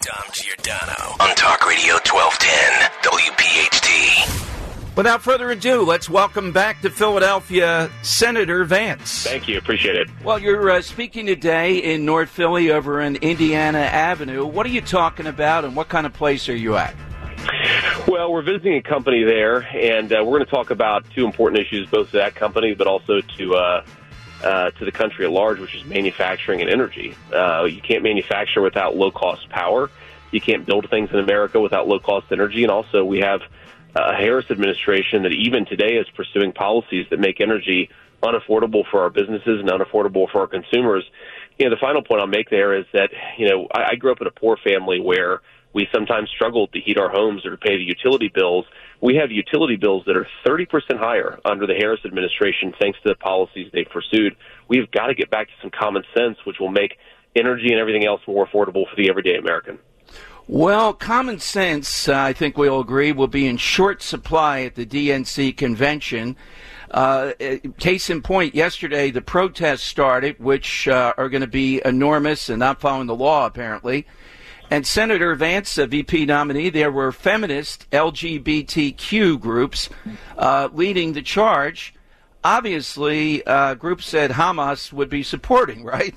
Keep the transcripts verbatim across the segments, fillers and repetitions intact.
Dom Giordano on Talk Radio twelve ten W P H T. Without further ado, let's welcome back to Philadelphia Senator Vance. Thank you. Appreciate it. Well, you're uh, speaking today in North Philly over in Indiana Avenue. What are you talking about, and what kind of place are you at? Well, we're visiting a company there, and uh, we're going to talk about two important issues, both to that company, but also to uh, uh, to the country at large, which is manufacturing and energy. Uh, you can't manufacture without low-cost power. You can't build things in America without low-cost energy. And also, we have a Harris administration that even today is pursuing policies that make energy unaffordable for our businesses and unaffordable for our consumers. You know, the final point I'll make there is that, you know, I, I grew up in a poor family where we sometimes struggled to heat our homes or to pay the utility bills. We have utility bills that are thirty percent higher under the Harris administration thanks to the policies they've pursued. We've got to get back to some common sense, which will make energy and everything else more affordable for the everyday American. Well, common sense, uh, I think we'll agree, will be in short supply at the D N C convention. Uh, case in point, yesterday the protests started, which uh, are going to be enormous and not following the law, apparently. And Senator Vance, a V P nominee, there were feminist L G B T Q groups uh, leading the charge. Obviously, uh, groups that Hamas would be supporting, right?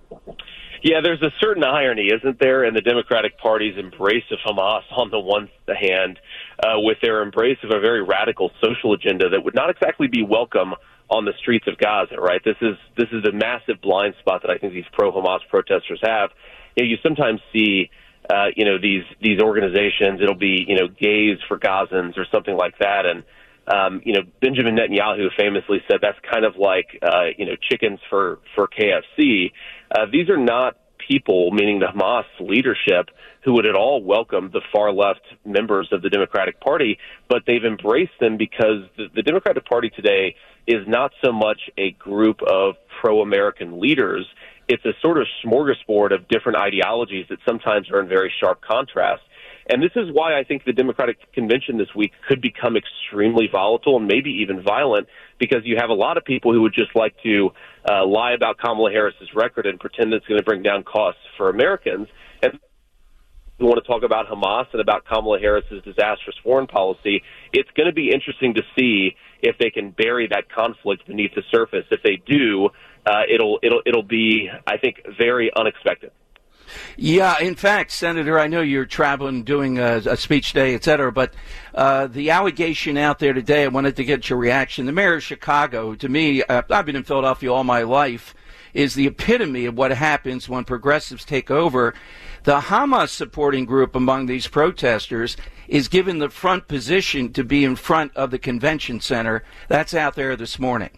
Yeah, there's a certain irony, isn't there, in the Democratic Party's embrace of Hamas on the one hand, uh, with their embrace of a very radical social agenda that would not exactly be welcome on the streets of Gaza, right? This is this is a massive blind spot that I think these pro-Hamas protesters have. You know, you sometimes see, uh, you know, these these organizations, it'll be, you know, gays for Gazans or something like that, and Um, you know, Benjamin Netanyahu famously said that's kind of like, uh, you know, chickens for, for K F C. Uh, these are not people, meaning the Hamas leadership, who would at all welcome the far-left members of the Democratic Party, but they've embraced them because the, the Democratic Party today is not so much a group of pro-American leaders. It's a sort of smorgasbord of different ideologies that sometimes are in very sharp contrast. And this is why I think the Democratic convention this week could become extremely volatile and maybe even violent, because you have a lot of people who would just like to uh, lie about Kamala Harris's record and pretend it's going to bring down costs for Americans. And we want to talk about Hamas and about Kamala Harris's disastrous foreign policy. It's going to be interesting to see if they can bury that conflict beneath the surface. If they do, uh, it'll it'll it'll be, I think, very unexpected. Yeah, in fact, Senator, I know you're traveling, doing a, a speech day, et cetera, but uh, the allegation out there today, I wanted to get your reaction. The mayor of Chicago, to me, uh, I've been in Philadelphia all my life, is the epitome of what happens when progressives take over. The Hamas supporting group among these protesters is given the front position to be in front of the convention center. That's out there this morning.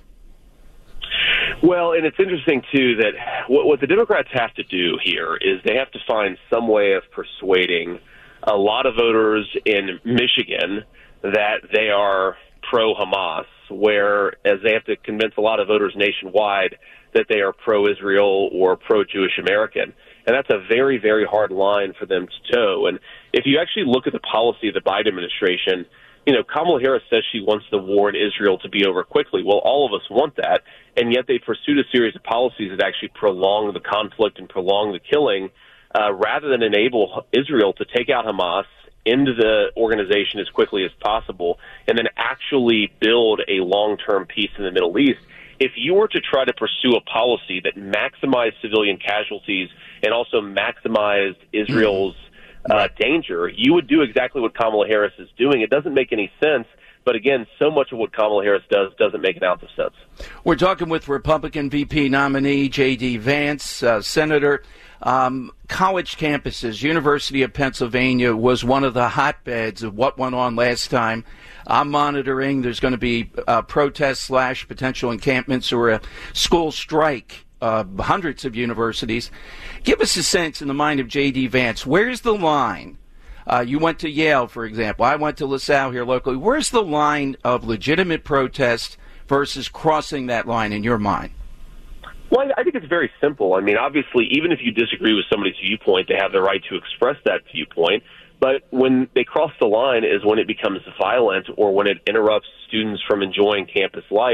Well, and it's interesting, too, that what, what the Democrats have to do here is they have to find some way of persuading a lot of voters in Michigan that they are pro-Hamas, whereas they have to convince a lot of voters nationwide that they are pro-Israel or pro-Jewish American. And that's a very, very hard line for them to toe. And if you actually look at the policy of the Biden administration, you know, Kamala Harris says she wants the war in Israel to be over quickly. Well, all of us want that, and yet they pursued a series of policies that actually prolong the conflict and prolong the killing uh, rather than enable Israel to take out Hamas into the organization as quickly as possible and then actually build a long-term peace in the Middle East. If you were to try to pursue a policy that maximized civilian casualties and also maximized Israel's Uh, danger, you would do exactly what Kamala Harris is doing. It doesn't make any sense, but again, so much of what Kamala Harris does doesn't make an ounce of sense. We're talking with Republican V P nominee J D. Vance. Uh, Senator, um, college campuses, University of Pennsylvania was one of the hotbeds of what went on last time. I'm monitoring. There's going to be uh, protests slash potential encampments or a school strike. Uh, hundreds of universities. Give us a sense in the mind of J D. Vance. Where's the line? Uh, you went to Yale, for example. I went to LaSalle here locally. Where's the line of legitimate protest versus crossing that line in your mind? Well, I think it's very simple. I mean, obviously, even if you disagree with somebody's viewpoint, they have the right to express that viewpoint. But when they cross the line is when it becomes violent or when it interrupts students from enjoying campus life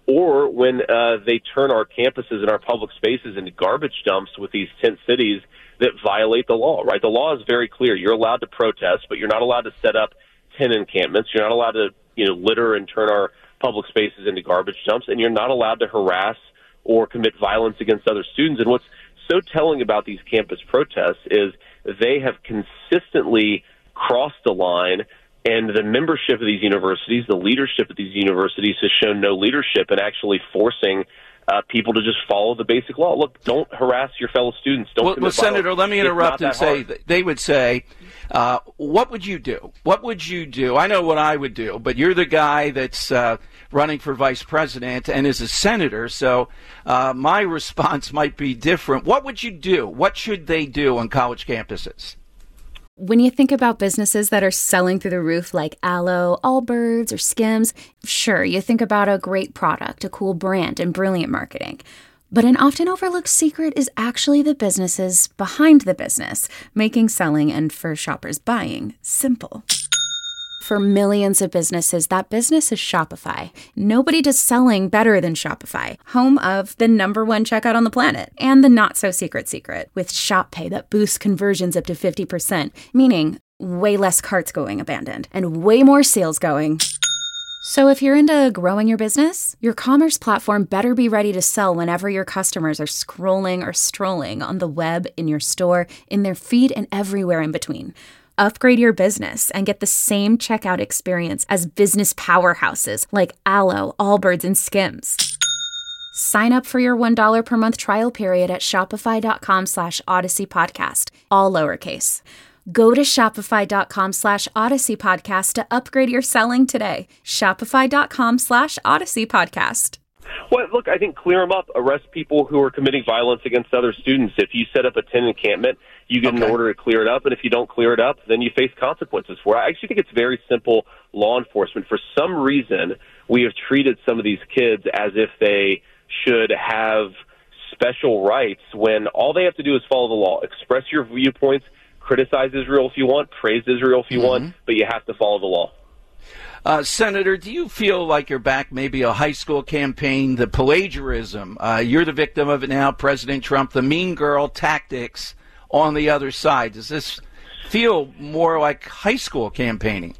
or when uh, they turn our campuses and our public spaces into garbage dumps with these tent cities that violate the law, right? The law is very clear. You're allowed to protest, but you're not allowed to set up tent encampments. You're not allowed to, you know, litter and turn our public spaces into garbage dumps, and you're not allowed to harass or commit violence against other students. And what's so telling about these campus protests is they have consistently crossed the line, and the membership of these universities, the leadership of these universities has shown no leadership in actually forcing uh, people to just follow the basic law. Look, don't harass your fellow students. Don't well, commit well Senator, violence. let me interrupt and say, hard. They would say, uh, what would you do? What would you do? I know what I would do, but you're the guy that's uh, running for vice president and is a senator, so uh, my response might be different. What would you do? What should they do on college campuses? When you think about businesses that are selling through the roof like Aloe, Allbirds, or Skims, sure, you think about a great product, a cool brand, and brilliant marketing. But an often overlooked secret is actually the businesses behind the business, making selling and, for shoppers, buying simple. For millions of businesses, that business is Shopify. Nobody does selling better than Shopify, home of the number one checkout on the planet, and the not-so-secret secret, with Shop Pay that boosts conversions up to fifty percent, meaning way less carts going abandoned, and way more sales going. So if you're into growing your business, your commerce platform better be ready to sell whenever your customers are scrolling or strolling on the web, in your store, in their feed, and everywhere in between. Upgrade your business and get the same checkout experience as business powerhouses like Aloe, Allbirds, and Skims. Sign up for your one dollar per month trial period at shopify.com slash Odyssey Podcast, all lowercase. Go to shopify.com slash Odyssey Podcast to upgrade your selling today. Shopify.com slash Odyssey Podcast. Well, look, I think clear them up. Arrest people who are committing violence against other students. If you set up a tent encampment, you get okay. an order to clear it up. And if you don't clear it up, then you face consequences for it. I actually think it's very simple law enforcement. For some reason, we have treated some of these kids as if they should have special rights when all they have to do is follow the law. Express your viewpoints, criticize Israel if you want, praise Israel if you mm-hmm. want, but you have to follow the law. Uh, Senator, do you feel like you're back maybe a high school campaign, the plagiarism? Uh, you're the victim of it now, President Trump, the mean girl tactics on the other side. Does this feel more like high school campaigning?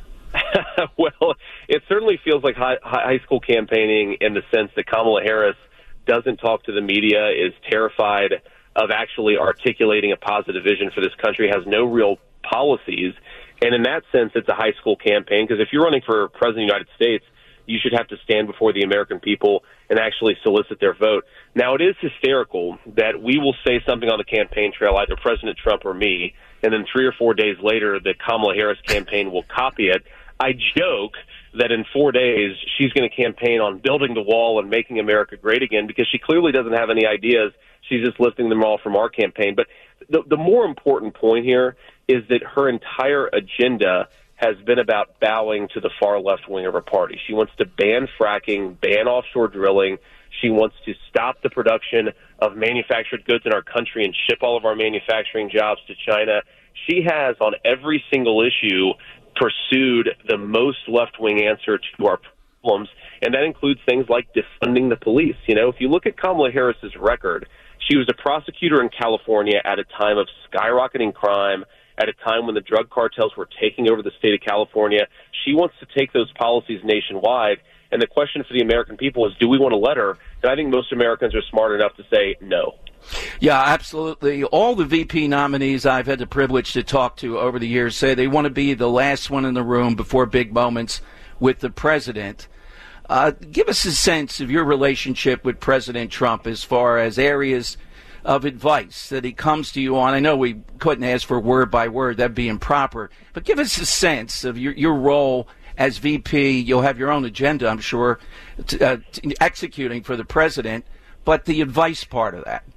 Well, it certainly feels like high, high school campaigning in the sense that Kamala Harris doesn't talk to the media, is terrified of actually articulating a positive vision for this country, has no real policies. And in that sense, it's a high school campaign, because if you're running for president of the United States, you should have to stand before the American people and actually solicit their vote. Now, it is hysterical that we will say something on the campaign trail, either President Trump or me, and then three or four days later, the Kamala Harris campaign will copy it. I joke that in four days, she's going to campaign on building the wall and making America great again, because she clearly doesn't have any ideas. She's just listing them all from our campaign. But the, the more important point here is that her entire agenda has been about bowing to the far left wing of her party. She wants to ban fracking, ban offshore drilling. She wants to stop the production of manufactured goods in our country and ship all of our manufacturing jobs to China. She has, on every single issue, pursued the most left-wing answer to our problems, and that includes things like defunding the police. You know, if you look at Kamala Harris's record, she was a prosecutor in California at a time of skyrocketing crime, at a time when the drug cartels were taking over the state of California. She wants to take those policies nationwide, and the question for the American people is, do we want to let her? And I think most Americans are smart enough to say no. Yeah, absolutely. All the V P nominees I've had the privilege to talk to over the years say they want to be the last one in the room before big moments with the president. Uh, give us a sense of your relationship with President Trump as far as areas of advice that he comes to you on. I know we couldn't ask for word by word. That'd be improper. But give us a sense of your, your role as V P. You'll have your own agenda, I'm sure, to, uh, to executing for the president, but the advice part of that.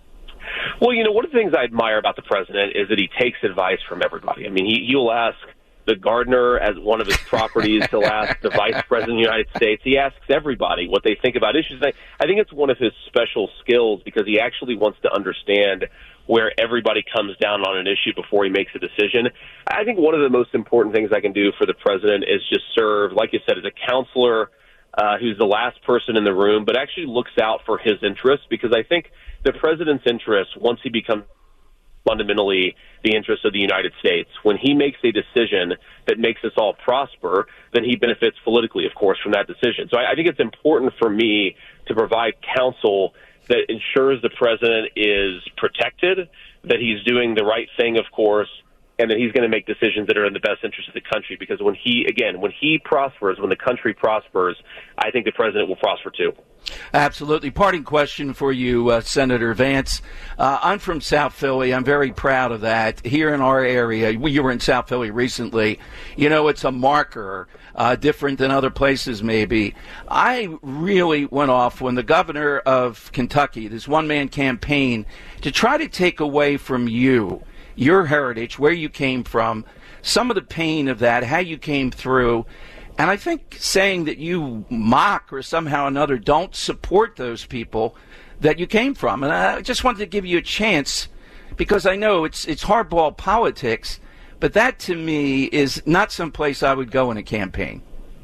Well, you know, one of the things I admire about the president is that he takes advice from everybody. I mean, he, he'll ask the gardener as one of his properties. He'll ask the vice president of the United States. He asks everybody what they think about issues. And I, I think it's one of his special skills, because he actually wants to understand where everybody comes down on an issue before he makes a decision. I think one of the most important things I can do for the president is just serve, like you said, as a counselor, uh, who's the last person in the room, but actually looks out for his interests, because I think the president's interests, once he becomes fundamentally the interests of the United States, when he makes a decision that makes us all prosper, then he benefits politically, of course, from that decision. So I, I think it's important for me to provide counsel that ensures the president is protected, that he's doing the right thing, of course, and that he's going to make decisions that are in the best interest of the country. Because when he, again, when he prospers, when the country prospers, I think the president will prosper too. Absolutely. Parting question for you, uh, Senator Vance. Uh, I'm from South Philly. I'm very proud of that. Here in our area, you were in South Philly recently. You know, it's a marker, uh, different than other places maybe. I really went off when the governor of Kentucky, this one-man campaign, to try to take away from you your heritage, where you came from, some of the pain of that, how you came through. And I think saying that you mock or somehow or another don't support those people that you came from. And I just wanted to give you a chance, because I know it's it's hardball politics, but that to me is not someplace I would go in a campaign.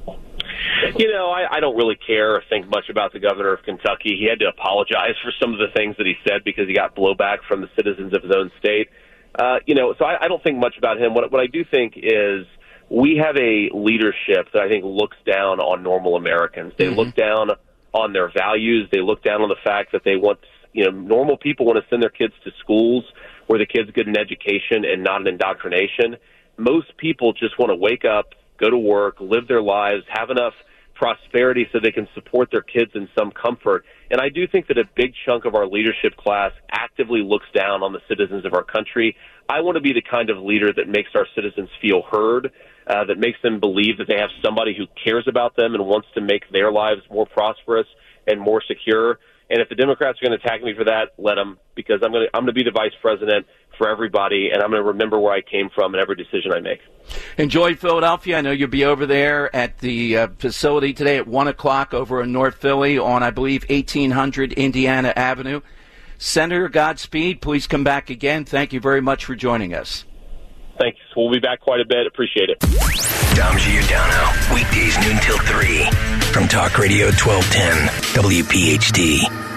You know, I, I don't really care or think much about the governor of Kentucky. He had to apologize for some of the things that he said because he got blowback from the citizens of his own state. Uh, you know, so I, I don't think much about him. What, what I do think is we have a leadership that I think looks down on normal Americans. They mm-hmm. look down on their values. They look down on the fact that they want, you know, normal people want to send their kids to schools where the kids get an education and not an indoctrination. Most people just want to wake up, go to work, live their lives, have enough prosperity so they can support their kids in some comfort. And I do think that a big chunk of our leadership class actively looks down on the citizens of our country. I want to be the kind of leader that makes our citizens feel heard, uh, that makes them believe that they have somebody who cares about them and wants to make their lives more prosperous and more secure. And if the Democrats are going to attack me for that, let them, because I'm going to I'm going to be the vice president for everybody, and I'm going to remember where I came from in every decision I make. Enjoy Philadelphia. I know you'll be over there at the uh, facility today at one o'clock over in North Philly on, I believe, eighteen hundred Indiana Avenue. Senator, Godspeed. Please come back again. Thank you very much for joining us. Thanks. We'll be back quite a bit. Appreciate it. Dom Giordano, weekdays noon till three from Talk Radio twelve ten W P H T.